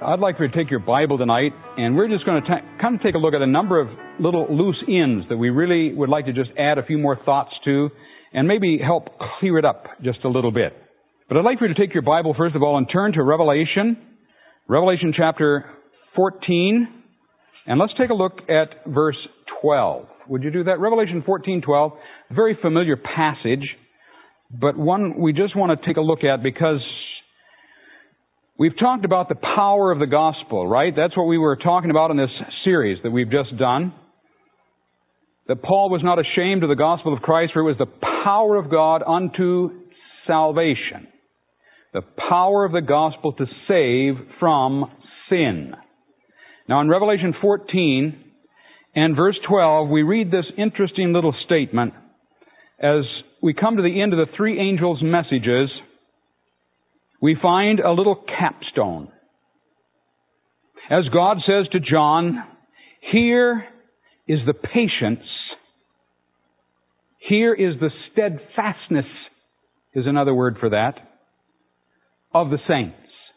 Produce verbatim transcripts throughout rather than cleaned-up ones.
I'd like for you to take your Bible tonight, and we're just going to ta- kind of take a look at a number of little loose ends that we really would like to just add a few more thoughts to and maybe help clear it up just a little bit. But I'd like for you to take your Bible, first of all, and turn to Revelation, Revelation chapter fourteen, and let's take a look at verse twelve. Would you do that? Revelation fourteen twelve, a very familiar passage, but one we just want to take a look at because we've talked about the power of the gospel, right? That's what we were talking about in this series that we've just done. That Paul was not ashamed of the gospel of Christ, for it was the power of God unto salvation. The power of the gospel to save from sin. Now in Revelation fourteen and verse twelve, we read this interesting little statement as we come to the end of the three angels' messages. We find a little capstone. As God says to John, here is the patience, here is the steadfastness, is another word for that, of the saints.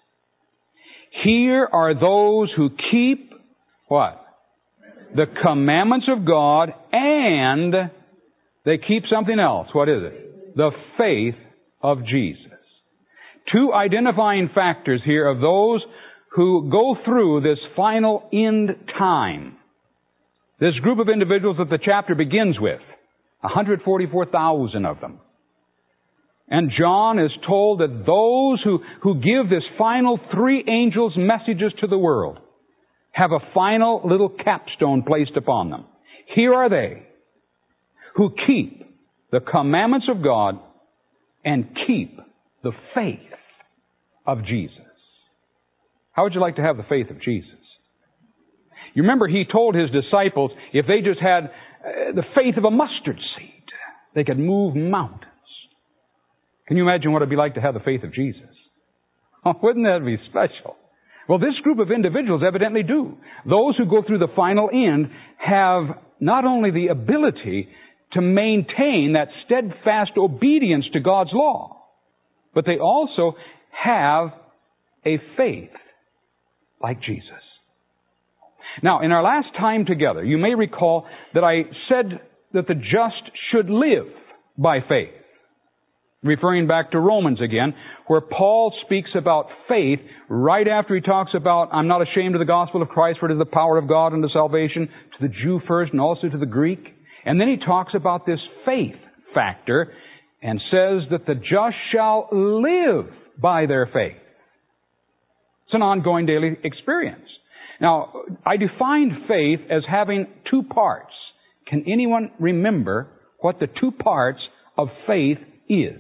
Here are those who keep, what? The commandments of God, and they keep something else. What is it? The faith of Jesus. Two identifying factors here of those who go through this final end time. This group of individuals that the chapter begins with, one hundred forty-four thousand of them. And John is told that those who, who give this final three angels' messages to the world have a final little capstone placed upon them. Here are they who keep the commandments of God and keep the faith of Jesus. How would you like to have the faith of Jesus? You remember he told his disciples if they just had uh, the faith of a mustard seed, they could move mountains. Can you imagine what it'd be like to have the faith of Jesus? Oh, wouldn't that be special? Well, this group of individuals evidently do. Those who go through the final end have not only the ability to maintain that steadfast obedience to God's law, but they also have a faith like Jesus. Now, in our last time together, you may recall that I said that the just should live by faith. Referring back to Romans again, where Paul speaks about faith right after he talks about, I'm not ashamed of the gospel of Christ, for it is the power of God unto salvation, to the Jew first and also to the Greek. And then he talks about this faith factor and says that the just shall live by their faith. It's an ongoing daily experience. Now, I defined faith as having two parts. Can anyone remember what the two parts of faith is?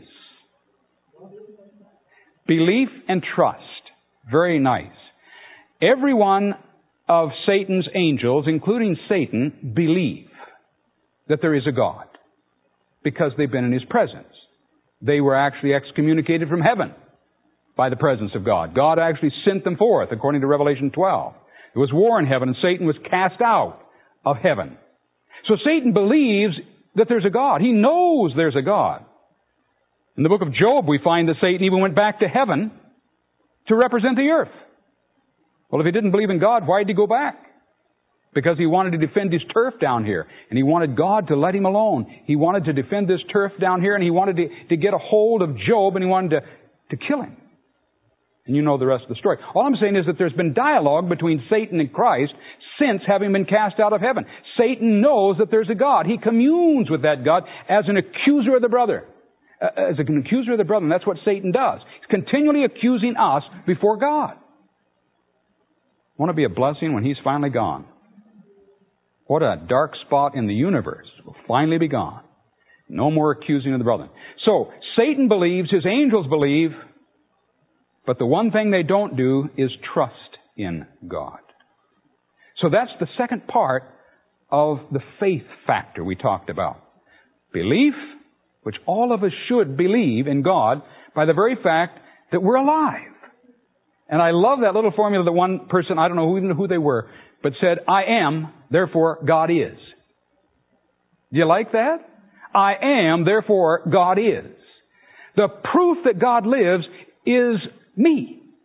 Belief and trust. Very nice. Every one of Satan's angels, including Satan, believe that there is a God because they've been in His presence. They were actually excommunicated from heaven by the presence of God. God actually sent them forth, according to Revelation twelve. There was war in heaven, and Satan was cast out of heaven. So Satan believes that there's a God. He knows there's a God. In the book of Job, we find that Satan even went back to heaven to represent the earth. Well, if he didn't believe in God, why did he go back? Because he wanted to defend his turf down here. And he wanted God to let him alone. He wanted to defend this turf down here, and he wanted to, to get a hold of Job, and he wanted to, to kill him. And you know the rest of the story. All I'm saying is that there's been dialogue between Satan and Christ since having been cast out of heaven. Satan knows that there's a God. He communes with that God as an accuser of the brother. Uh, as an accuser of the brother, and that's what Satan does. He's continually accusing us before God. Won't it be a blessing when he's finally gone? What a dark spot in the universe will finally be gone. No more accusing of the brethren. So, Satan believes, his angels believe, but the one thing they don't do is trust in God. So that's the second part of the faith factor we talked about. Belief, which all of us should believe in God by the very fact that we're alive. And I love that little formula that one person, I don't know who, who they were, but said, I am, therefore God is. Do you like that? I am, therefore God is. The proof that God lives is me.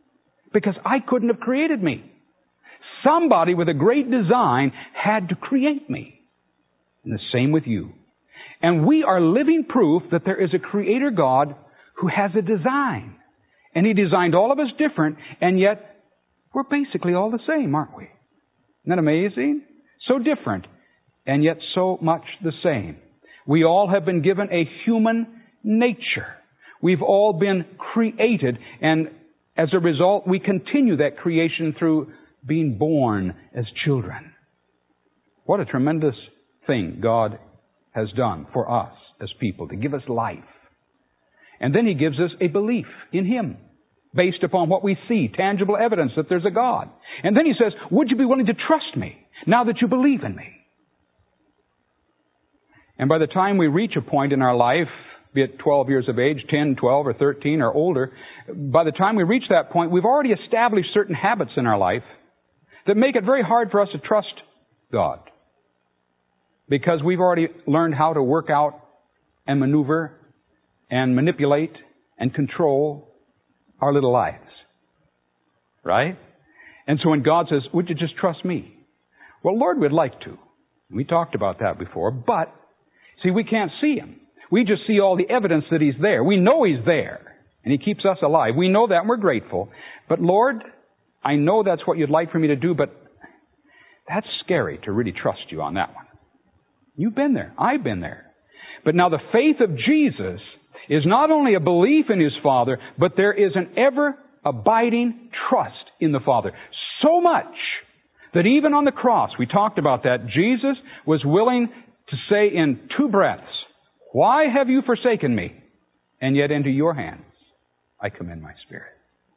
because I couldn't have created me. Somebody with a great design had to create me. And the same with you. And we are living proof that there is a Creator God who has a design. And He designed all of us different, and yet we're basically all the same, aren't we? Isn't that amazing? So different, and yet so much the same. We all have been given a human nature. We've all been created, and as a result, we continue that creation through being born as children. What a tremendous thing God has done for us as people, to give us life. And then He gives us a belief in Him, based upon what we see, tangible evidence that there's a God. And then He says, would you be willing to trust me now that you believe in me? And by the time we reach a point in our life, be it twelve years of age, ten, twelve, or thirteen, or older, by the time we reach that point, we've already established certain habits in our life that make it very hard for us to trust God. Because we've already learned how to work out and maneuver and manipulate and control our little lives. Right? And so when God says, would you just trust me? Well, Lord, we'd like to. We talked about that before. But, see, we can't see Him. We just see all the evidence that He's there. We know He's there. And He keeps us alive. We know that and we're grateful. But Lord, I know that's what you'd like for me to do, but that's scary to really trust you on that one. You've been there. I've been there. But now the faith of Jesus is not only a belief in His Father, but there is an ever-abiding trust in the Father. So much that even on the cross, we talked about that, Jesus was willing to say in two breaths, why have you forsaken me? And yet into your hands I commend my spirit.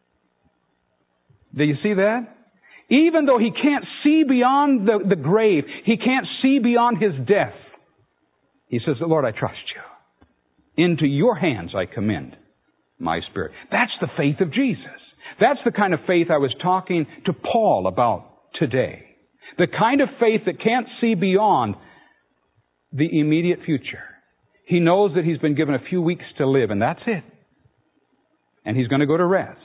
Do you see that? Even though He can't see beyond the, the grave, He can't see beyond His death, He says, Lord, I trust you. Into your hands I commend my spirit. That's the faith of Jesus. That's the kind of faith I was talking to Paul about today. The kind of faith that can't see beyond the immediate future. He knows that he's been given a few weeks to live, and that's it. And he's going to go to rest.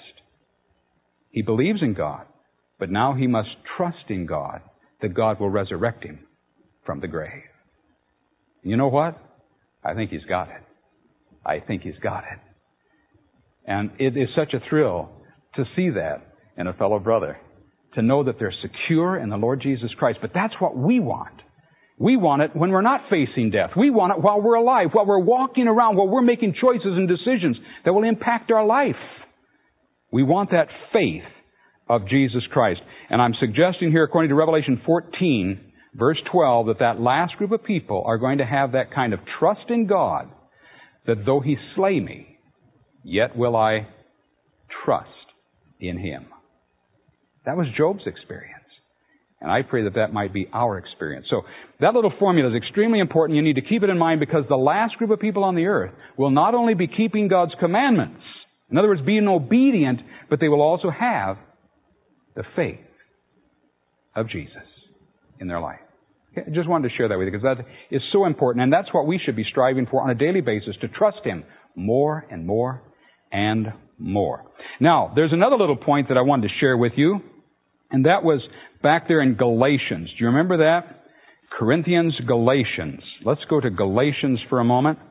He believes in God, but now he must trust in God that God will resurrect him from the grave. You know what? I think he's got it. I think he's got it. And it is such a thrill to see that in a fellow brother, to know that they're secure in the Lord Jesus Christ. But that's what we want. We want it when we're not facing death. We want it while we're alive, while we're walking around, while we're making choices and decisions that will impact our life. We want that faith of Jesus Christ. And I'm suggesting here, according to Revelation fourteen, verse twelve, that that last group of people are going to have that kind of trust in God, that though He slay me, yet will I trust in Him. That was Job's experience. And I pray that that might be our experience. So that little formula is extremely important. You need to keep it in mind, because the last group of people on the earth will not only be keeping God's commandments, in other words, being obedient, but they will also have the faith of Jesus in their life. Okay, I just wanted to share that with you, because that is so important. And that's what we should be striving for on a daily basis, to trust Him more and more and more. Now, there's another little point that I wanted to share with you, and that was back there in Galatians. Do you remember that? Corinthians, Galatians. Let's go to Galatians for a moment.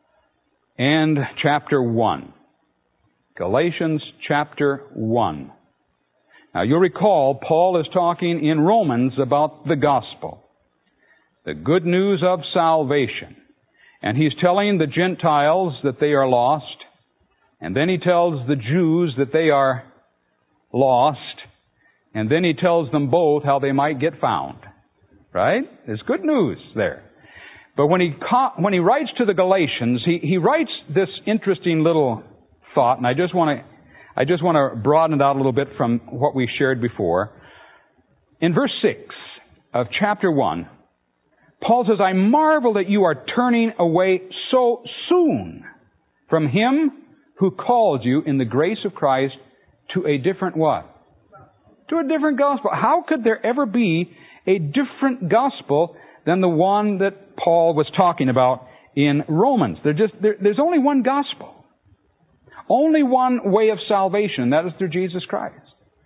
And chapter one. Galatians chapter one. Now you'll recall, Paul is talking in Romans about the gospel. The good news of salvation. And he's telling the Gentiles that they are lost. And then he tells the Jews that they are lost. And then he tells them both how they might get found. Right? There's good news there. But when he when he writes to the Galatians, he, he writes this interesting little thought, and I just want to I just want to broaden it out a little bit from what we shared before. In verse six of chapter one, Paul says, I marvel that you are turning away so soon from Him who called you in the grace of Christ to a different what? To a different gospel. How could there ever be a different gospel than the one that Paul was talking about in Romans? There just there, there's only one gospel. Only one way of salvation, and that is through Jesus Christ.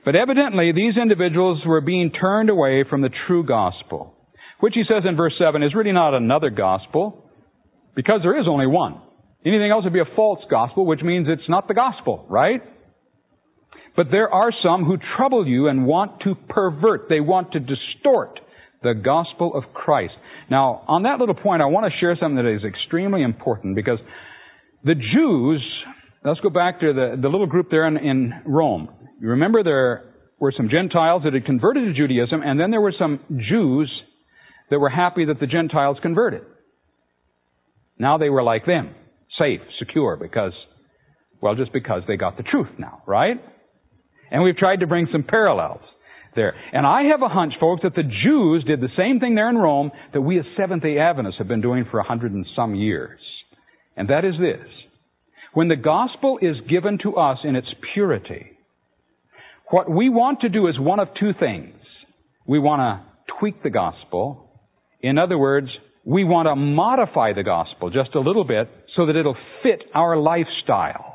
But evidently, these individuals were being turned away from the true gospel, which he says in verse seven is really not another gospel, because there is only one. Anything else would be a false gospel, which means it's not the gospel, right? But there are some who trouble you and want to pervert. They want to distort the gospel of Christ. Now, on that little point, I want to share something that is extremely important, because the Jews, let's go back to the, the little group there in, in Rome. You remember there were some Gentiles that had converted to Judaism, and then there were some Jews that were happy that the Gentiles converted. Now they were like them, safe, secure, because, well, just because they got the truth now, right? And we've tried to bring some parallels there. And I have a hunch, folks, that the Jews did the same thing there in Rome that we as Seventh-day Adventists have been doing for a hundred and some years. And that is this. When the gospel is given to us in its purity, what we want to do is one of two things. We want to tweak the gospel. In other words, we want to modify the gospel just a little bit so that it'll fit our lifestyle.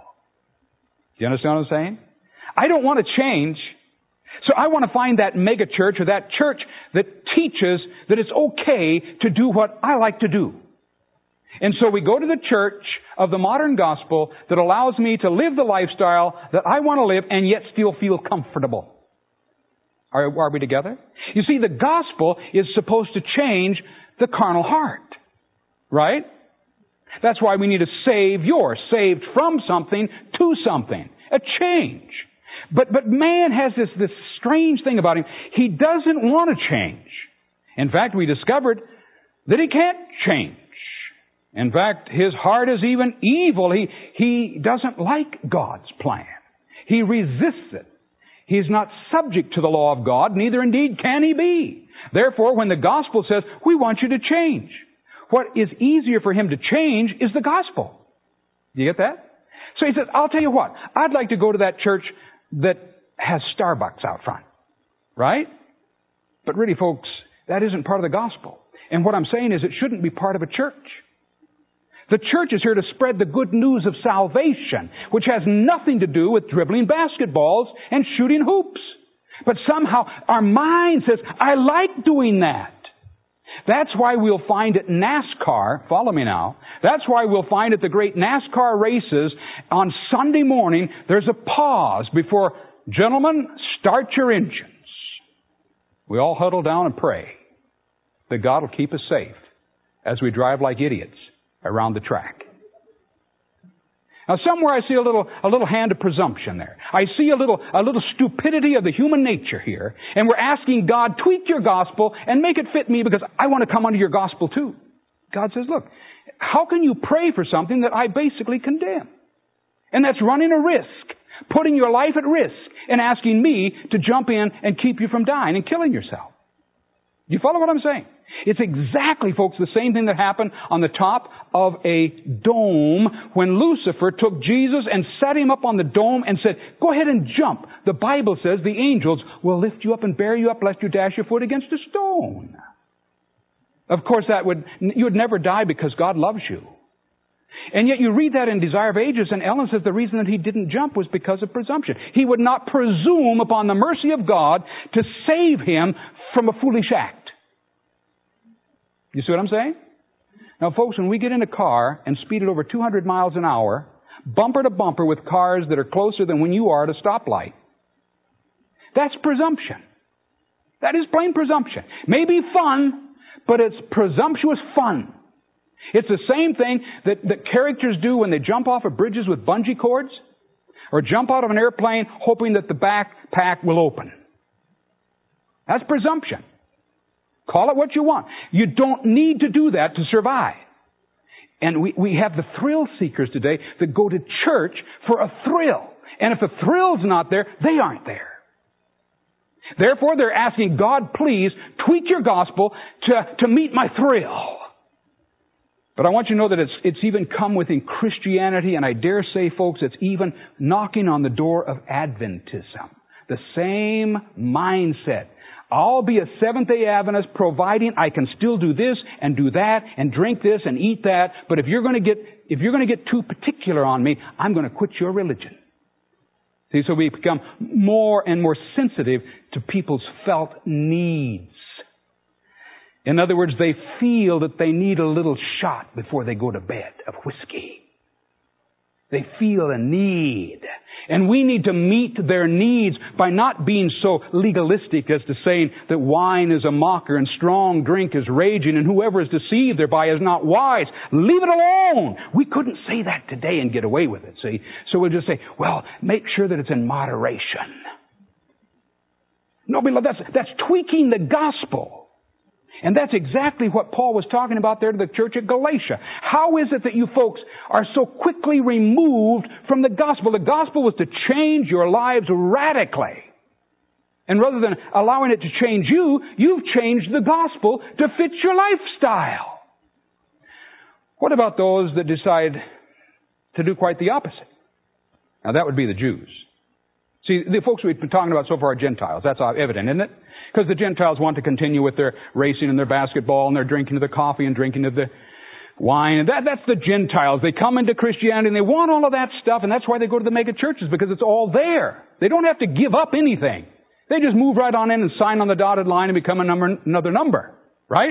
Do you understand what I'm saying? I don't want to change, so I want to find that mega church or that church that teaches that it's okay to do what I like to do. And so we go to the church of the modern gospel that allows me to live the lifestyle that I want to live and yet still feel comfortable. Are, are we together? You see, the gospel is supposed to change the carnal heart. Right? That's why we need a Savior, saved from something to something. A change. But, but man has this, this strange thing about him. He doesn't want to change. In fact, we discovered that he can't change. In fact, his heart is even evil. He, he doesn't like God's plan. He resists it. He's not subject to the law of God, neither indeed can he be. Therefore, when the gospel says, we want you to change, what is easier for him to change is the gospel. Do you get that? So he says, I'll tell you what, I'd like to go to that church that has Starbucks out front. Right? But really, folks, that isn't part of the gospel. And what I'm saying is it shouldn't be part of a church. The church is here to spread the good news of salvation, which has nothing to do with dribbling basketballs and shooting hoops. But somehow our mind says, I like doing that. That's why we'll find at NASCAR, follow me now, that's why we'll find at the great NASCAR races on Sunday morning, there's a pause before, gentlemen, start your engines. We all huddle down and pray that God will keep us safe as we drive like idiots around the track. Now somewhere I see a little, a little hand of presumption there. I see a little, a little stupidity of the human nature here. And we're asking God, tweak your gospel and make it fit me because I want to come under your gospel too. God says, look, how can you pray for something that I basically condemn? And that's running a risk, putting your life at risk and asking me to jump in and keep you from dying and killing yourself. You follow what I'm saying? It's exactly, folks, the same thing that happened on the top of a dome when Lucifer took Jesus and set him up on the dome and said, go ahead and jump. The Bible says the angels will lift you up and bear you up lest you dash your foot against a stone. Of course, that would, you would never die because God loves you. And yet you read that in Desire of Ages, and Ellen says the reason that he didn't jump was because of presumption. He would not presume upon the mercy of God to save him from a foolish act. You see what I'm saying? Now, folks, when we get in a car and speed it over two hundred miles an hour, bumper to bumper with cars that are closer than when you are at a stoplight, that's presumption. That is plain presumption. Maybe fun, but it's presumptuous fun. It's the same thing that, that characters do when they jump off of bridges with bungee cords or jump out of an airplane hoping that the backpack will open. That's presumption. Call it what you want. You don't need to do that to survive. And we, we have the thrill seekers today that go to church for a thrill. And if the thrill's not there, they aren't there. Therefore, they're asking God, please tweak your gospel to, to meet my thrill. But I want you to know that it's, it's even come within Christianity, and I dare say, folks, it's even knocking on the door of Adventism. The same mindset. I'll be a Seventh-day Adventist providing I can still do this and do that and drink this and eat that. But if you're going to get, if you're going to get too particular on me, I'm going to quit your religion. See, so we become more and more sensitive to people's felt needs. In other words, they feel that they need a little shot before they go to bed of whiskey. They feel a need. And we need to meet their needs by not being so legalistic as to say that wine is a mocker and strong drink is raging and whoever is deceived thereby is not wise. Leave it alone. We couldn't say that today and get away with it, see? So we'll just say, well, make sure that it's in moderation. No, beloved, that's, that's tweaking the gospel. And that's exactly what Paul was talking about there to the church at Galatia. How is it that you folks are so quickly removed from the gospel? The gospel was to change your lives radically. And rather than allowing it to change you, you've changed the gospel to fit your lifestyle. What about those that decide to do quite the opposite? Now that would be the Jews. See, the folks we've been talking about so far are Gentiles. That's evident, isn't it? Because the Gentiles want to continue with their racing and their basketball and their drinking of the coffee and drinking of the wine. And that, that's the Gentiles. They come into Christianity and they want all of that stuff, and that's why they go to the mega churches, because it's all there. They don't have to give up anything. They just move right on in and sign on the dotted line and become a number, another number. Right?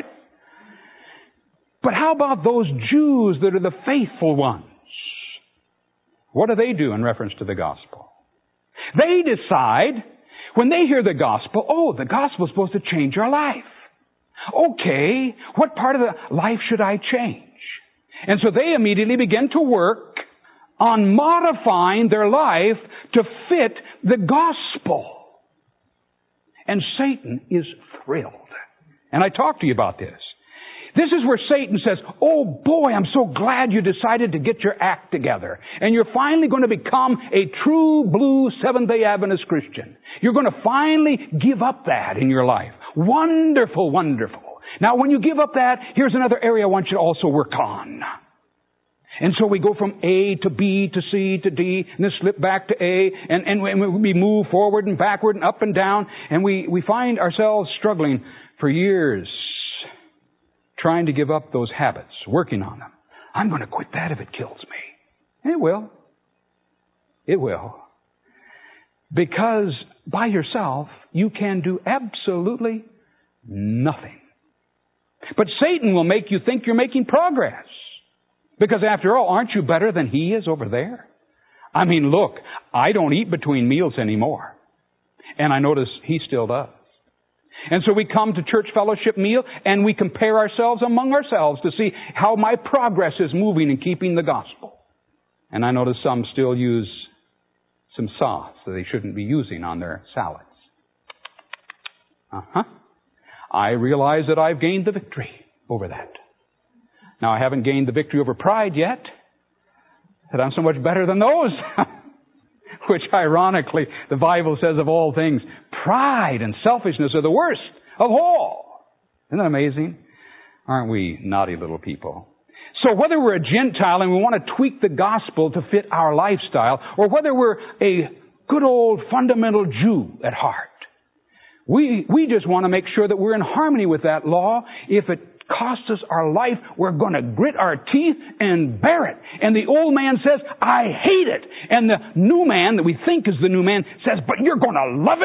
But how about those Jews that are the faithful ones? What do they do in reference to the gospel? They decide, when they hear the gospel, oh, the gospel is supposed to change our life. Okay, what part of the life should I change? And so they immediately begin to work on modifying their life to fit the gospel. And Satan is thrilled. And I talked to you about this. This is where Satan says, oh boy, I'm so glad you decided to get your act together. And you're finally going to become a true blue Seventh-day Adventist Christian. You're going to finally give up that in your life. Wonderful, wonderful. Now when you give up that, here's another area I want you to also work on. And so we go from A to B to C to D, and then slip back to A, and, and we move forward and backward and up and down, and we, we find ourselves struggling for years trying to give up those habits, working on them. I'm going to quit that if it kills me. It will. It will. Because by yourself, you can do absolutely nothing. But Satan will make you think you're making progress. Because after all, aren't you better than he is over there? I mean, look, I don't eat between meals anymore. And I notice he still does. And so we come to church fellowship meal and we compare ourselves among ourselves to see how my progress is moving in keeping the gospel. And I notice some still use some sauce that they shouldn't be using on their salads. Uh-huh. I realize that I've gained the victory over that. Now, I haven't gained the victory over pride yet, that I'm so much better than those. Which, ironically, the Bible says of all things, pride and selfishness are the worst of all. Isn't that amazing? Aren't we naughty little people? So whether we're a Gentile and we want to tweak the gospel to fit our lifestyle, or whether we're a good old fundamental Jew at heart, we, we just want to make sure that we're in harmony with that law. If it costs us our life, we're going to grit our teeth and bear it. And the old man says, I hate it. And the new man that we think is the new man says, but you're going to love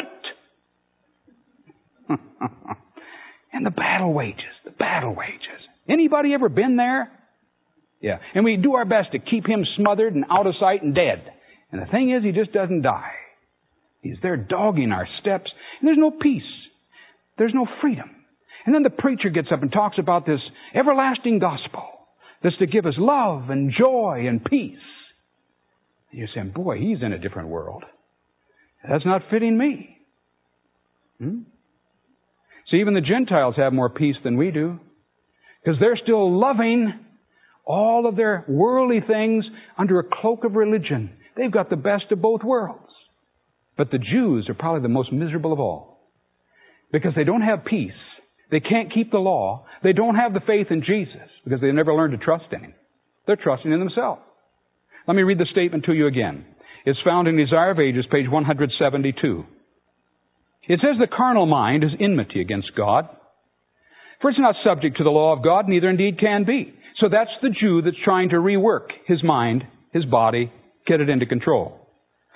it. And the battle wages, the battle wages. Anybody ever been there? Yeah. And we do our best to keep him smothered and out of sight and dead. And the thing is, he just doesn't die. He's there dogging our steps. And there's no peace. There's no freedom. And then the preacher gets up and talks about this everlasting gospel that's to give us love and joy and peace. And you're saying, boy, he's in a different world. That's not fitting me. Hmm? So even the Gentiles have more peace than we do, because they're still loving all of their worldly things under a cloak of religion. They've got the best of both worlds. But the Jews are probably the most miserable of all, because they don't have peace. They can't keep the law. They don't have the faith in Jesus because they never learned to trust in Him. They're trusting in themselves. Let me read the statement to you again. It's found in Desire of Ages, page one seventy-two. It says, the carnal mind is enmity against God. For it's not subject to the law of God, neither indeed can be. So that's the Jew that's trying to rework his mind, his body, get it into control.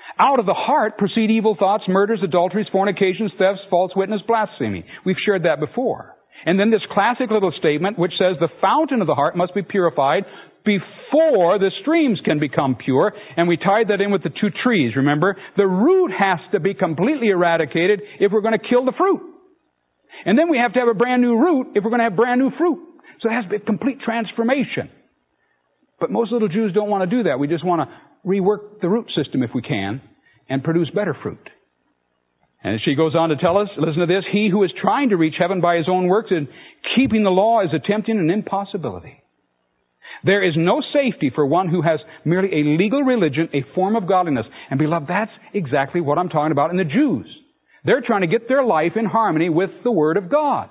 Out of the heart proceed evil thoughts, murders, adulteries, fornications, thefts, false witness, blasphemy. We've shared that before. And then this classic little statement which says the fountain of the heart must be purified before the streams can become pure. And we tied that in with the two trees, remember? The root has to be completely eradicated if we're going to kill the fruit. And then we have to have a brand new root if we're going to have brand new fruit. So it has to be a complete transformation. But most little Jews don't want to do that. We just want to rework the root system if we can and produce better fruit. And she goes on to tell us, listen to this, he who is trying to reach heaven by his own works and keeping the law is attempting an impossibility. There is no safety for one who has merely a legal religion, a form of godliness. And beloved, that's exactly what I'm talking about in the Jews. They're trying to get their life in harmony with the Word of God.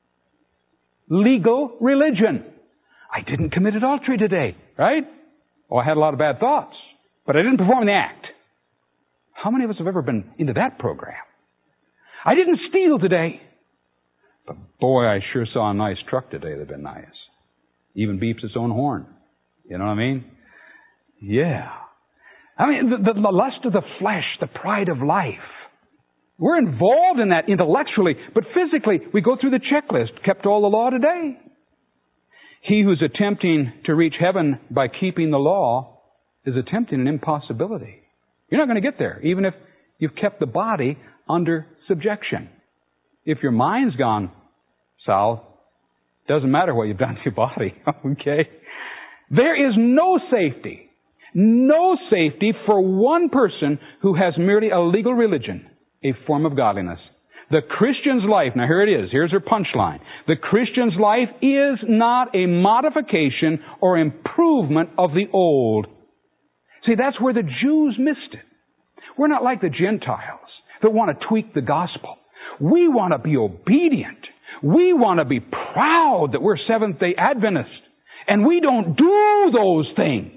Legal religion. I didn't commit adultery today, right? Oh, I had a lot of bad thoughts, but I didn't perform the act. How many of us have ever been into that program? I didn't steal today, but boy, I sure saw a nice truck today that'd been nice. Even beeps its own horn. You know what I mean? Yeah. I mean, the, the lust of the flesh, the pride of life. We're involved in that intellectually, but physically, we go through the checklist, kept all the law today. He who's attempting to reach heaven by keeping the law is attempting an impossibility. You're not going to get there, even if you've kept the body under subjection. If your mind's gone south, doesn't matter what you've done to your body, okay? There is no safety, no safety for one person who has merely a legal religion, a form of godliness. The Christian's life, now here it is, here's her punchline. The Christian's life is not a modification or improvement of the old. See, that's where the Jews missed it. We're not like the Gentiles that want to tweak the gospel. We want to be obedient. We want to be proud that we're Seventh-day Adventists. And we don't do those things.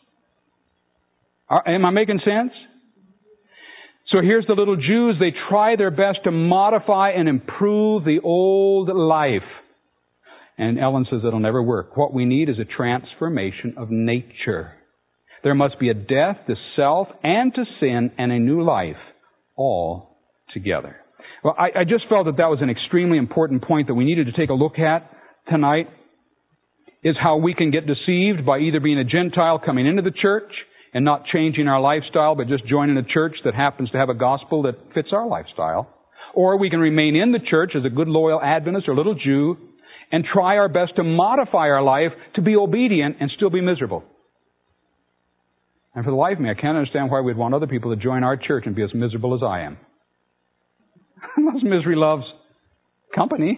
Are, am I making sense? So here's the little Jews. They try their best to modify and improve the old life. And Ellen says it'll never work. What we need is a transformation of nature. There must be a death to self and to sin and a new life all together. Well, I, I just felt that that was an extremely important point that we needed to take a look at tonight, is how we can get deceived by either being a Gentile coming into the church and not changing our lifestyle, but just joining a church that happens to have a gospel that fits our lifestyle. Or we can remain in the church as a good, loyal Adventist or little Jew and try our best to modify our life to be obedient and still be miserable. And for the life of me, I can't understand why we'd want other people to join our church and be as miserable as I am. Unless misery loves company.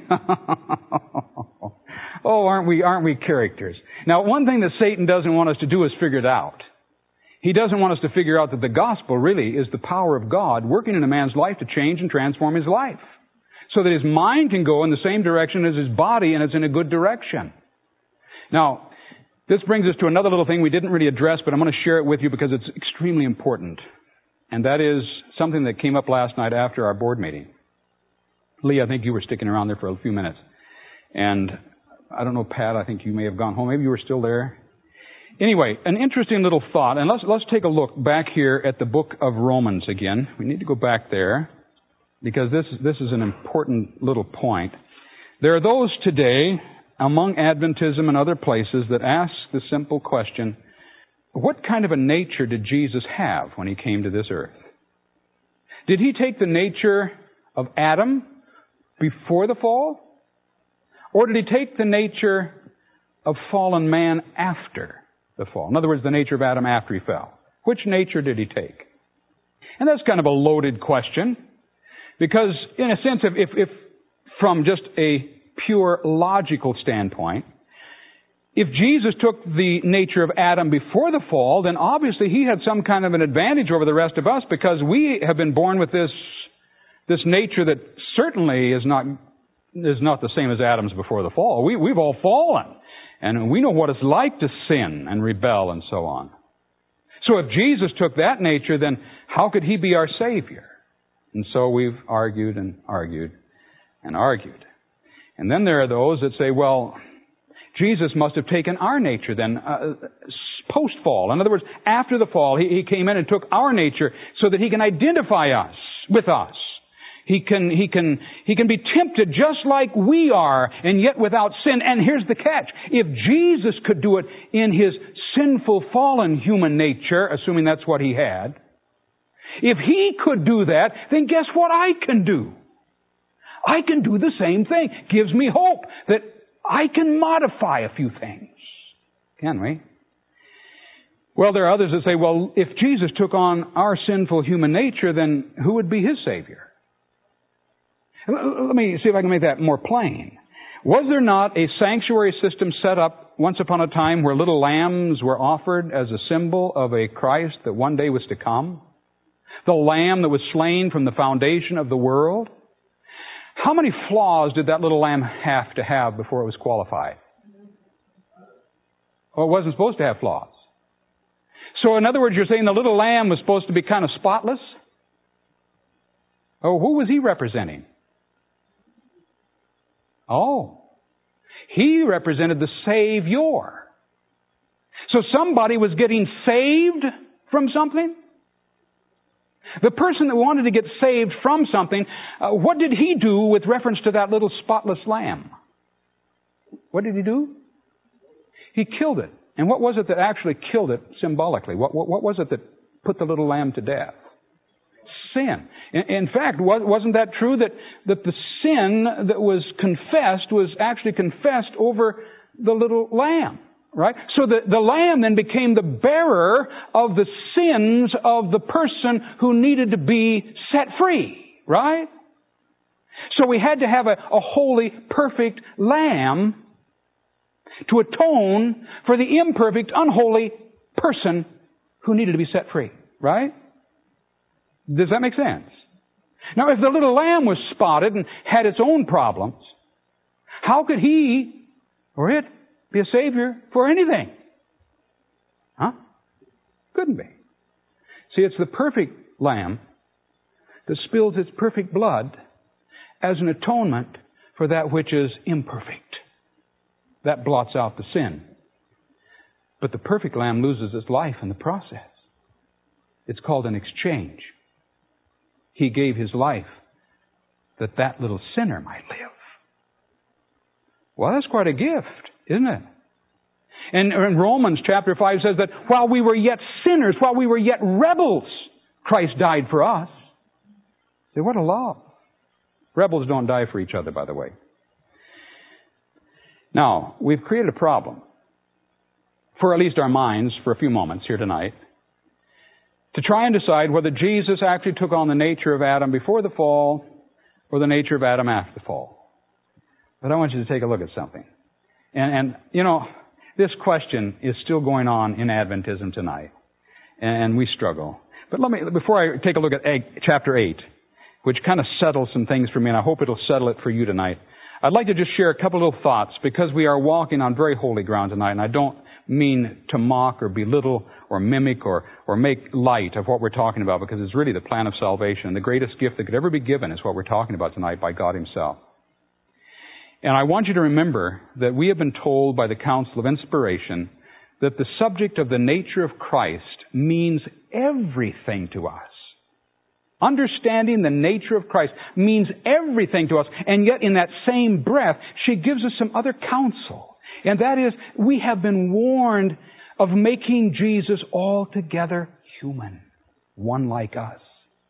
Oh, aren't we, aren't we characters? Now, one thing that Satan doesn't want us to do is figure it out. He doesn't want us to figure out that the gospel really is the power of God working in a man's life to change and transform his life, so that his mind can go in the same direction as his body, and it's in a good direction. Now, this brings us to another little thing we didn't really address, but I'm going to share it with you because it's extremely important. And that is something that came up last night after our board meeting. Lee, I think you were sticking around there for a few minutes. And I don't know, Pat, I think you may have gone home. Maybe you were still there. Anyway, an interesting little thought. And let's, let's take a look back here at the book of Romans again. We need to go back there because this, this is an important little point. There are those today among Adventism and other places that ask the simple question, what kind of a nature did Jesus have when He came to this earth? Did He take the nature of Adam before the fall? Or did He take the nature of fallen man after the fall? In other words, the nature of Adam after he fell. Which nature did He take? And that's kind of a loaded question, because in a sense, if, if, if from just a pure logical standpoint, if Jesus took the nature of Adam before the fall, then obviously He had some kind of an advantage over the rest of us, because we have been born with this, this nature that certainly is not, is not the same as Adam's before the fall. We, we've all fallen. And we know what it's like to sin and rebel and so on. So if Jesus took that nature, then how could He be our Savior? And so we've argued and argued and argued. And then there are those that say, well, Jesus must have taken our nature then. Uh, post-fall. In other words, after the fall, He, he came in and took our nature so that He can identify us with us. He can, he can, he can be tempted just like we are, and yet without sin. And here's the catch. If Jesus could do it in His sinful, fallen human nature, assuming that's what He had, if He could do that, then guess what I can do? I can do the same thing. Gives me hope that I can modify a few things. Can we? Well, there are others that say, well, if Jesus took on our sinful human nature, then who would be His Savior? Let me see if I can make that more plain. Was there not a sanctuary system set up once upon a time where little lambs were offered as a symbol of a Christ that one day was to come? The lamb that was slain from the foundation of the world? How many flaws did that little lamb have to have before it was qualified? Well, it wasn't supposed to have flaws. So in other words, you're saying the little lamb was supposed to be kind of spotless? Oh, who was He representing? Oh, He represented the Savior. So somebody was getting saved from something? The person that wanted to get saved from something, uh, what did He do with reference to that little spotless lamb? What did He do? He killed it. And what was it that actually killed it symbolically? What, what, what was it that put the little lamb to death? Sin. In, in fact, wasn't that true that, that the sin that was confessed was actually confessed over the little lamb? Right? So the, the lamb then became the bearer of the sins of the person who needed to be set free. Right? So we had to have a, a holy, perfect lamb to atone for the imperfect, unholy person who needed to be set free. Right? Does that make sense? Now, if the little lamb was spotted and had its own problems, how could he or it be a Savior for anything? Huh? Couldn't be. See, it's the perfect lamb that spills its perfect blood as an atonement for that which is imperfect. That blots out the sin. But the perfect lamb loses its life in the process. It's called an exchange. He gave His life that that little sinner might live. Well, that's quite a gift, isn't it? And in Romans chapter five says that while we were yet sinners, while we were yet rebels, Christ died for us. See, what a love. Rebels don't die for each other, by the way. Now, we've created a problem for at least our minds for a few moments here tonight to try and decide whether Jesus actually took on the nature of Adam before the fall or the nature of Adam after the fall. But I want you to take a look at something. And, and you know, this question is still going on in Adventism tonight. And we struggle. But let me, before I take a look at chapter eight, which kind of settles some things for me, and I hope it'll settle it for you tonight, I'd like to just share a couple of little thoughts because we are walking on very holy ground tonight, and I don't mean to mock or belittle or mimic or, or make light of what we're talking about, because it's really the plan of salvation. The greatest gift that could ever be given is what we're talking about tonight by God Himself. And I want you to remember that we have been told by the Council of Inspiration that the subject of the nature of Christ means everything to us. Understanding the nature of Christ means everything to us. And yet in that same breath, she gives us some other counsel. And that is, we have been warned of making Jesus altogether human, one like us.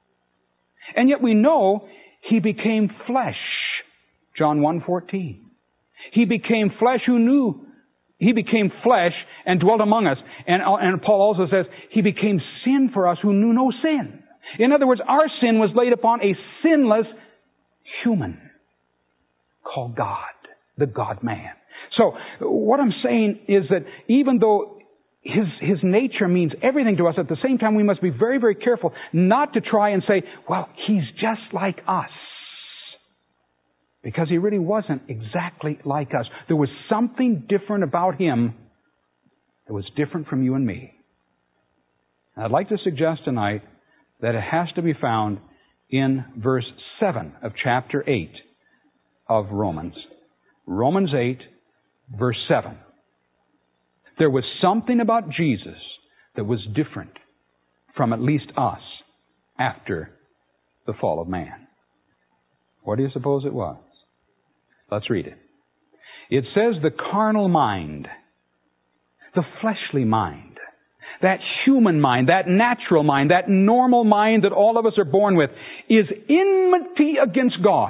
And yet we know He became flesh. John one fourteen. He became flesh who knew. He became flesh and dwelt among us. And, and Paul also says, He became sin for us who knew no sin. In other words, our sin was laid upon a sinless human called God, the God-man. So, what I'm saying is that even though His, His nature means everything to us, at the same time we must be very, very careful not to try and say, well, He's just like us. Because He really wasn't exactly like us. There was something different about Him that was different from you and me. And I'd like to suggest tonight that it has to be found in verse seven of chapter eight of Romans. Romans eight, verse seven. There was something about Jesus that was different from at least us after the fall of man. What do you suppose it was? Let's read it. It says the carnal mind, the fleshly mind, that human mind, that natural mind, that normal mind that all of us are born with, is enmity against God,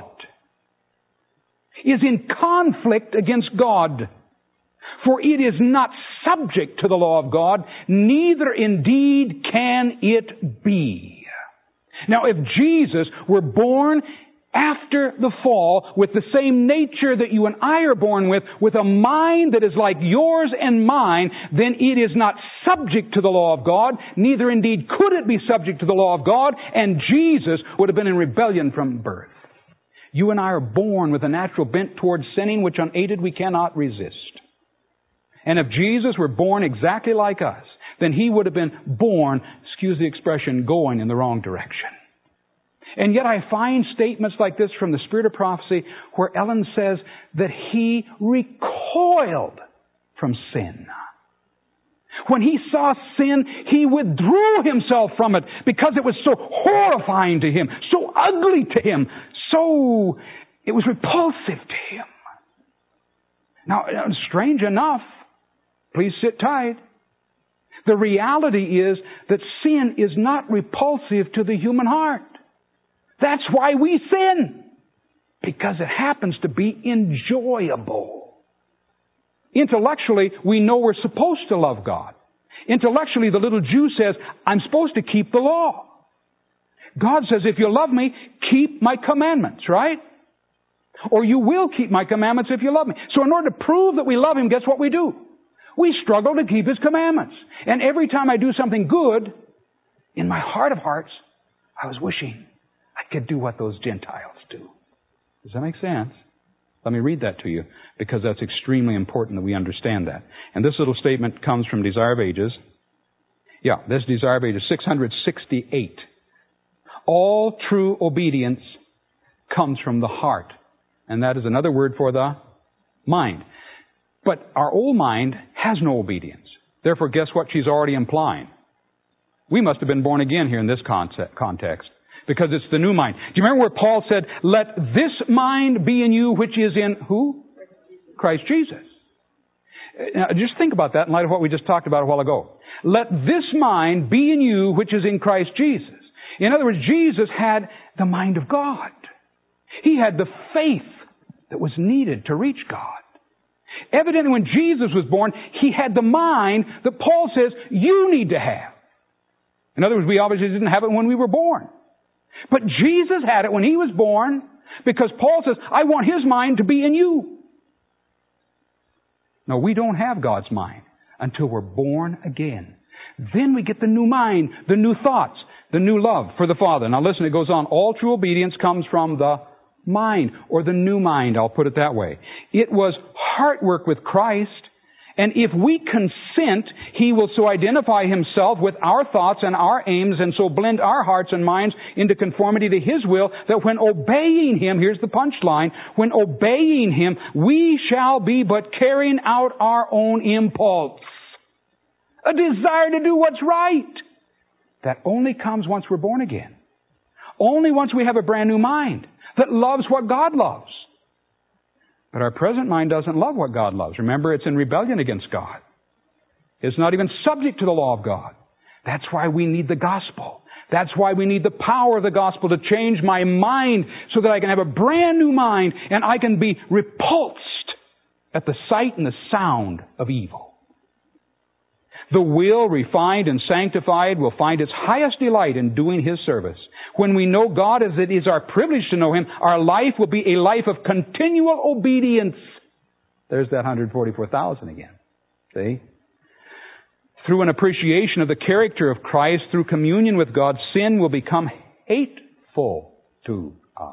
is in conflict against God. For it is not subject to the law of God, neither indeed can it be. Now, if Jesus were born after the fall with the same nature that you and I are born with, with a mind that is like yours and mine, then it is not subject to the law of God, neither indeed could it be subject to the law of God, and Jesus would have been in rebellion from birth. You and I are born with a natural bent towards sinning, which unaided we cannot resist. And if Jesus were born exactly like us, then He would have been born, excuse the expression, going in the wrong direction. And yet I find statements like this from the Spirit of Prophecy where Ellen says that He recoiled from sin. When He saw sin, He withdrew Himself from it because it was so horrifying to Him, so ugly to Him, so it was repulsive to Him. Now, strange enough, please sit tight. The reality is that sin is not repulsive to the human heart. That's why we sin. Because it happens to be enjoyable. Intellectually, we know we're supposed to love God. Intellectually, the little Jew says, I'm supposed to keep the law. God says, if you love me, keep my commandments, right? Or you will keep my commandments if you love me. So in order to prove that we love Him, guess what we do? We struggle to keep His commandments. And every time I do something good, in my heart of hearts, I was wishing I could do what those Gentiles do. Does that make sense? Let me read that to you, because that's extremely important that we understand that. And this little statement comes from Desire of Ages. Yeah, this Desire of Ages, six hundred sixty-eight. All true obedience comes from the heart. And that is another word for the mind. But our old mind has no obedience. Therefore, guess what she's already implying? We must have been born again here in this concept, context. Because it's the new mind. Do you remember where Paul said, let this mind be in you which is in who? Christ Jesus. Now, just think about that in light of what we just talked about a while ago. Let this mind be in you which is in Christ Jesus. In other words, Jesus had the mind of God. He had the faith that was needed to reach God. Evidently, when Jesus was born, He had the mind that Paul says you need to have. In other words, we obviously didn't have it when we were born. But Jesus had it when He was born, because Paul says, I want His mind to be in you. No, we don't have God's mind until we're born again. Then we get the new mind, the new thoughts, the new love for the Father. Now listen, it goes on. All true obedience comes from the mind, or the new mind, I'll put it that way. It was heart work with Christ, and if we consent, He will so identify Himself with our thoughts and our aims, and so blend our hearts and minds into conformity to His will, that when obeying Him, here's the punchline, when obeying Him, we shall be but carrying out our own impulse. A desire to do what's right. That only comes once we're born again. Only once we have a brand new mind that loves what God loves. But our present mind doesn't love what God loves. Remember, it's in rebellion against God. It's not even subject to the law of God. That's why we need the gospel. That's why we need the power of the gospel to change my mind so that I can have a brand new mind and I can be repulsed at the sight and the sound of evil. The will, refined and sanctified, will find its highest delight in doing His service. When we know God as it is our privilege to know Him, our life will be a life of continual obedience. There's that one hundred forty-four thousand again. See? Through an appreciation of the character of Christ, through communion with God, sin will become hateful to us.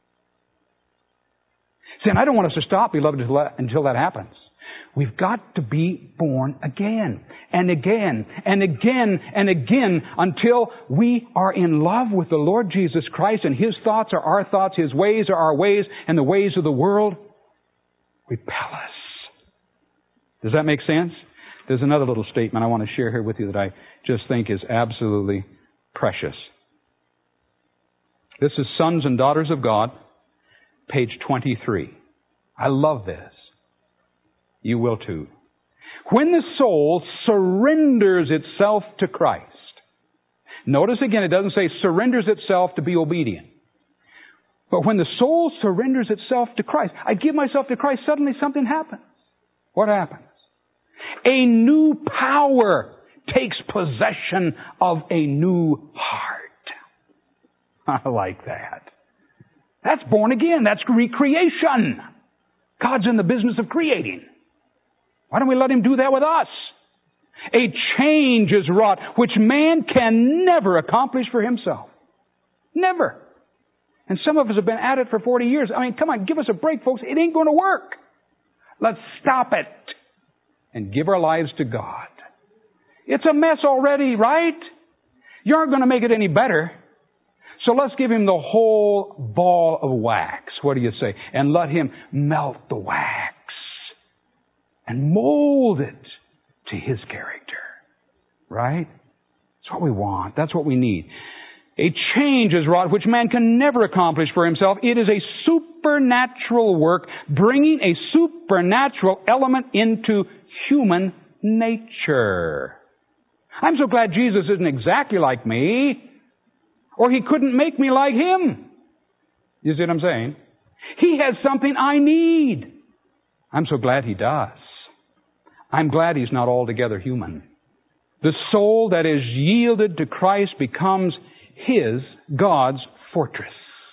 See, and I don't want us to stop, beloved, until that happens. We've got to be born again and again and again and again until we are in love with the Lord Jesus Christ, and His thoughts are our thoughts, His ways are our ways, and the ways of the world repel us. Does that make sense? There's another little statement I want to share here with you that I just think is absolutely precious. This is Sons and Daughters of God, page twenty-three. I love this. You will too. When the soul surrenders itself to Christ. Notice again, it doesn't say surrenders itself to be obedient. But when the soul surrenders itself to Christ, I give myself to Christ, suddenly something happens. What happens? A new power takes possession of a new heart. I like that. That's born again. That's recreation. God's in the business of creating. Why don't we let Him do that with us? A change is wrought which man can never accomplish for himself. Never. And some of us have been at it for forty years. I mean, come on, give us a break, folks. It ain't going to work. Let's stop it and give our lives to God. It's a mess already, right? You aren't going to make it any better. So let's give Him the whole ball of wax. What do you say? And let Him melt the wax and mold it to His character. Right? That's what we want. That's what we need. A change is wrought which man can never accomplish for himself. It is a supernatural work, bringing a supernatural element into human nature. I'm so glad Jesus isn't exactly like me, or He couldn't make me like Him. You see what I'm saying? He has something I need. I'm so glad He does. I'm glad He's not altogether human. The soul that is yielded to Christ becomes His, God's fortress,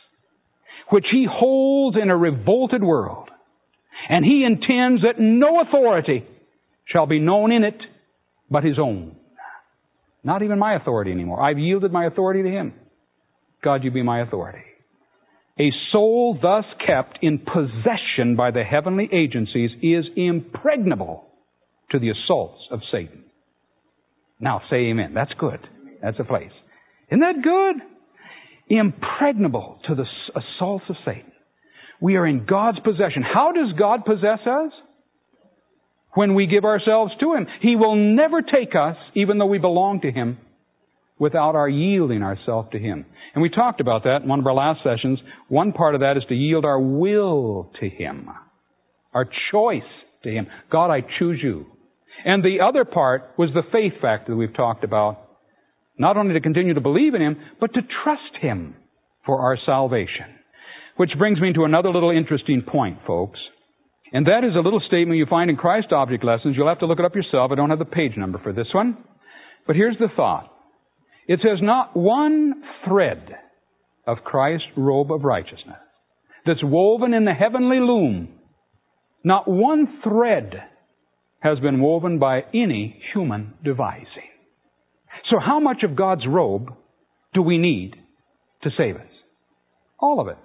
which He holds in a revolted world. And He intends that no authority shall be known in it but His own. Not even my authority anymore. I've yielded my authority to Him. God, You be my authority. A soul thus kept in possession by the heavenly agencies is impregnable to the assaults of Satan. Now say amen. That's good. That's a place. Isn't that good? Impregnable to the assaults of Satan. We are in God's possession. How does God possess us? When we give ourselves to Him. He will never take us, even though we belong to Him, without our yielding ourselves to Him. And we talked about that in one of our last sessions. One part of that is to yield our will to Him. Our choice to Him. God, I choose You. And the other part was the faith factor that we've talked about. Not only to continue to believe in Him, but to trust Him for our salvation. Which brings me to another little interesting point, folks. And that is a little statement you find in Christ Object Lessons. You'll have to look it up yourself. I don't have the page number for this one. But here's the thought. It says, not one thread of Christ's robe of righteousness that's woven in the heavenly loom, not one thread has been woven by any human devising. So how much of God's robe do we need to save us? All of it.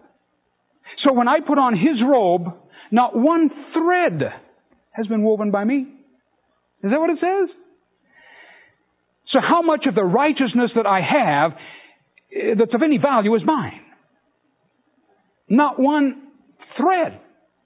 So when I put on His robe, not one thread has been woven by me. Is that what it says? So how much of the righteousness that I have that's of any value is mine? Not one thread.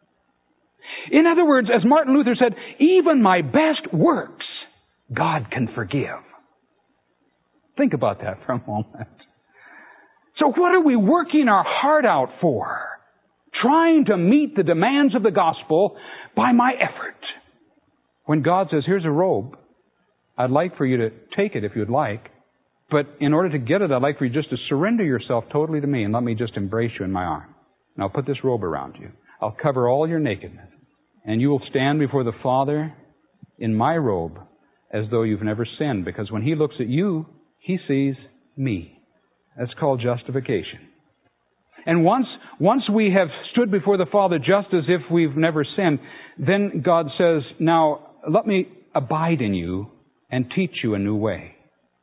In other words, as Martin Luther said, even my best works God can forgive. Think about that for a moment. So what are we working our heart out for? Trying to meet the demands of the gospel by my effort. When God says, here's a robe, I'd like for you to take it if you'd like, but in order to get it, I'd like for you just to surrender yourself totally to me and let me just embrace you in my arm. And I'll put this robe around you. I'll cover all your nakedness. And you will stand before the Father in my robe as though you've never sinned, because when He looks at you, He sees me. That's called justification. And once, once we have stood before the Father just as if we've never sinned, then God says, now let me abide in you and teach you a new way.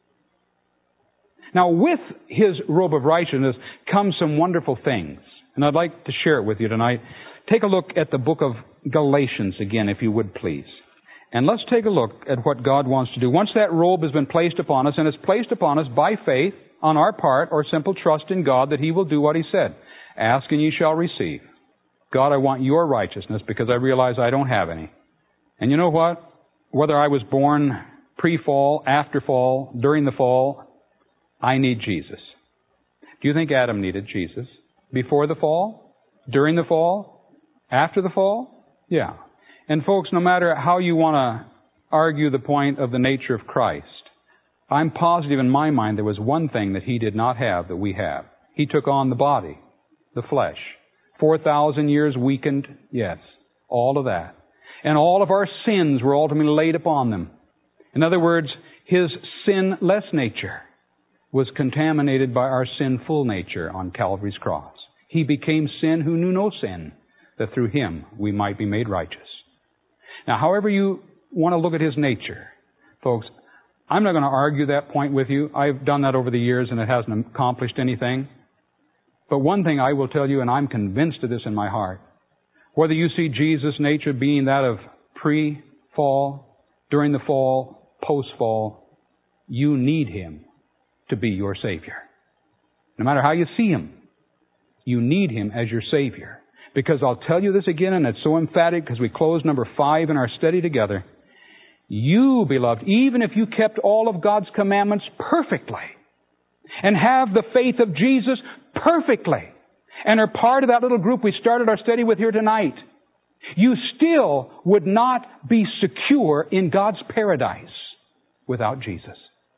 Now with His robe of righteousness comes some wonderful things. And I'd like to share it with you tonight. Take a look at the book of Galatians again, if you would please. And let's take a look at what God wants to do. Once that robe has been placed upon us, and it's placed upon us by faith on our part, or simple trust in God that He will do what He said. Ask and ye shall receive. God, I want Your righteousness because I realize I don't have any. And you know what? whether I was born pre-fall, after fall, during the fall, I need Jesus. Do you think Adam needed Jesus? Before the fall? During the fall? After the fall? Yeah. And folks, no matter how you want to argue the point of the nature of Christ, I'm positive in my mind there was one thing that He did not have that we have. He took on the body, the flesh. four thousand years weakened, yes, all of that. And all of our sins were ultimately laid upon them. In other words, His sinless nature was contaminated by our sinful nature on Calvary's cross. He became sin who knew no sin, that through Him we might be made righteous. Now, however you want to look at His nature, folks, I'm not going to argue that point with you. I've done that over the years and it hasn't accomplished anything. But one thing I will tell you, and I'm convinced of this in my heart, whether you see Jesus' nature being that of pre-fall, during the fall, post-fall, you need Him to be your Savior. No matter how you see Him, you need Him as your Savior. Because I'll tell you this again, and it's so emphatic because we close number five in our study together. You, beloved, even if you kept all of God's commandments perfectly and have the faith of Jesus perfectly and are part of that little group we started our study with here tonight, you still would not be secure in God's paradise without Jesus.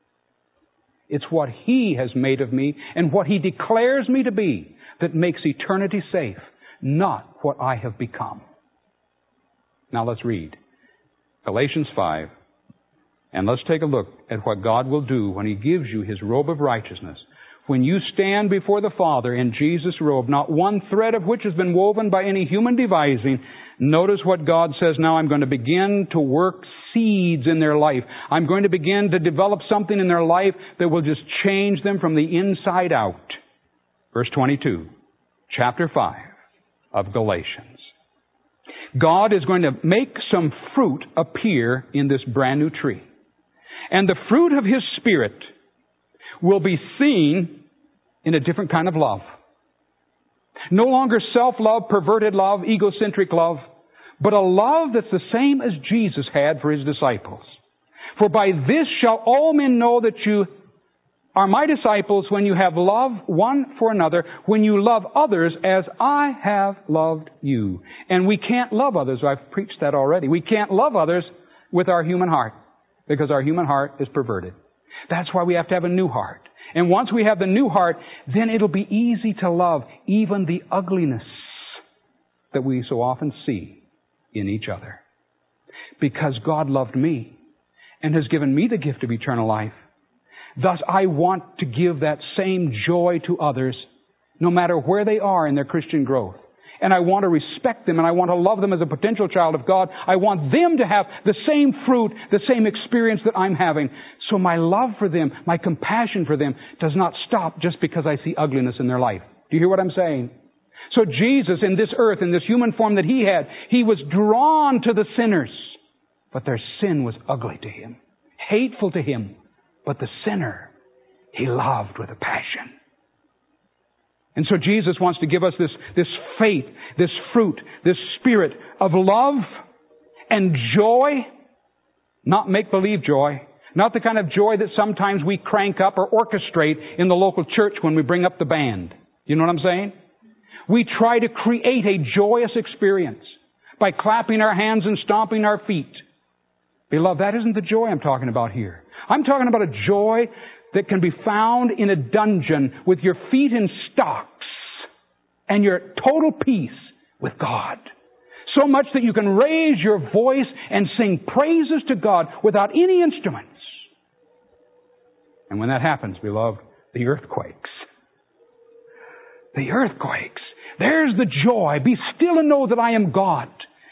It's what He has made of me and what He declares me to be that makes eternity safe, not what I have become. Now let's read Galatians five, and let's take a look at what God will do when He gives you His robe of righteousness. When you stand before the Father in Jesus' robe, not one thread of which has been woven by any human devising, notice what God says, now I'm going to begin to work seeds in their life. I'm going to begin to develop something in their life that will just change them from the inside out. Verse twenty-two, chapter five of Galatians. God is going to make some fruit appear in this brand new tree. And the fruit of His Spirit will be seen in a different kind of love. No longer self-love, perverted love, egocentric love, but a love that's the same as Jesus had for His disciples. For by this shall all men know that you are my disciples, when you have love one for another, when you love others as I have loved you. And we can't love others. I've preached that already. We can't love others with our human heart, because our human heart is perverted. That's why we have to have a new heart. And once we have the new heart, then it'll be easy to love even the ugliness that we so often see in each other. Because God loved me and has given me the gift of eternal life. Thus, I want to give that same joy to others, no matter where they are in their Christian growth. And I want to respect them, and I want to love them as a potential child of God. I want them to have the same fruit, the same experience that I'm having. So my love for them, my compassion for them, does not stop just because I see ugliness in their life. Do you hear what I'm saying? So Jesus, in this earth, in this human form that He had, He was drawn to the sinners. But their sin was ugly to Him, hateful to Him. But the sinner, He loved with a passion. And so Jesus wants to give us this, this faith, this fruit, this spirit of love and joy. Not make-believe joy. Not the kind of joy that sometimes we crank up or orchestrate in the local church when we bring up the band. You know what I'm saying? We try to create a joyous experience by clapping our hands and stomping our feet. Beloved, that isn't the joy I'm talking about here. I'm talking about a joy that can be found in a dungeon with your feet in stocks and your total peace with God. So much that you can raise your voice and sing praises to God without any instruments. And when that happens, beloved, the earth quakes. The earth quakes. There's the joy. Be still and know that I am God.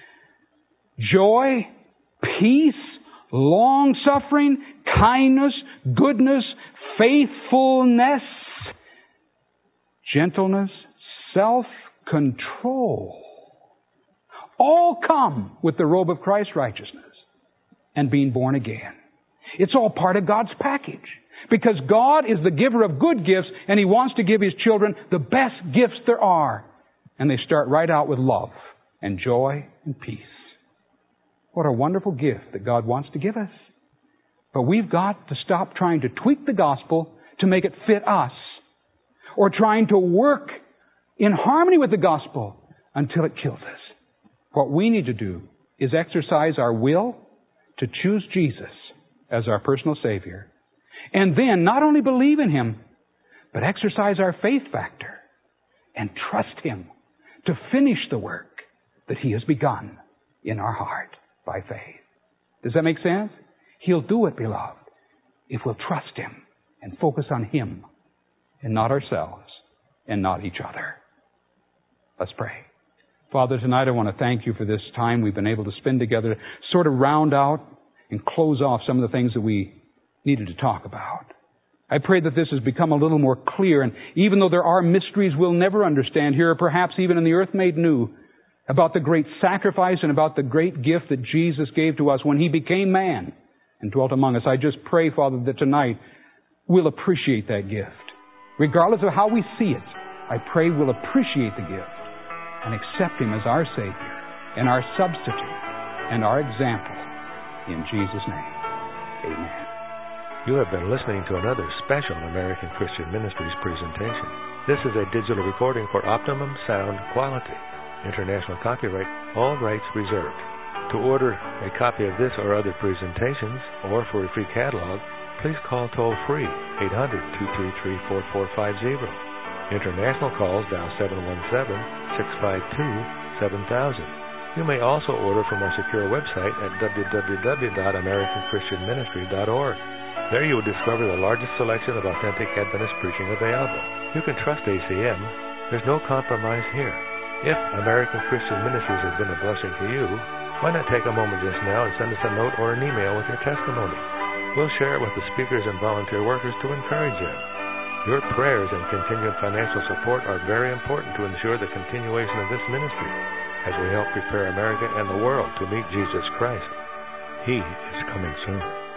Joy, peace, long-suffering, kindness, goodness, faithfulness, gentleness, self-control. All come with the robe of Christ's righteousness and being born again. It's all part of God's package. Because God is the giver of good gifts, and He wants to give His children the best gifts there are. And they start right out with love and joy and peace. What a wonderful gift that God wants to give us. But we've got to stop trying to tweak the gospel to make it fit us, or trying to work in harmony with the gospel until it kills us. What we need to do is exercise our will to choose Jesus as our personal Savior. And then not only believe in Him, but exercise our faith factor and trust Him to finish the work that He has begun in our heart by faith. Does that make sense? He'll do it, beloved, if we'll trust Him and focus on Him and not ourselves and not each other. Let's pray. Father, tonight I want to thank You for this time we've been able to spend together to sort of round out and close off some of the things that we needed to talk about. I pray that this has become a little more clear, and even though there are mysteries we'll never understand here, or perhaps even in the earth made new, about the great sacrifice and about the great gift that Jesus gave to us when He became man and dwelt among us, I just pray, Father, that tonight we'll appreciate that gift. Regardless of how we see it, I pray we'll appreciate the gift and accept Him as our Savior and our substitute and our example. In Jesus' name, amen. You have been listening to another special American Christian Ministries presentation. This is a digital recording for optimum sound quality. International copyright, all rights reserved. To order a copy of this or other presentations, or for a free catalog, please call toll-free eight hundred, two three three, four four five zero. International calls dial seven one seven, six five two, seven thousand. You may also order from our secure website at w w w dot american christian ministry dot org. There you will discover the largest selection of authentic Adventist preaching available. You can trust A C M. There's no compromise here. If American Christian Ministries has been a blessing to you, why not take a moment just now and send us a note or an email with your testimony? We'll share it with the speakers and volunteer workers to encourage them. Your prayers and continued financial support are very important to ensure the continuation of this ministry as we help prepare America and the world to meet Jesus Christ. He is coming soon.